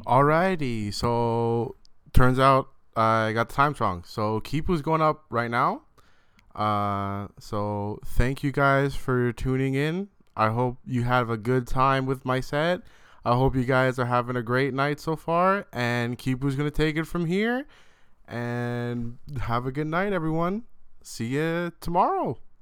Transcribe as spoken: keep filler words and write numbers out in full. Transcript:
Alrighty, so turns out I got the time wrong. So Kipu's going up right now. Uh, so thank you guys for tuning in. I hope you have a good time with my set. I hope you guys are having a great night so far. And Kipu's gonna take it from here. And have a good night, everyone. See you tomorrow.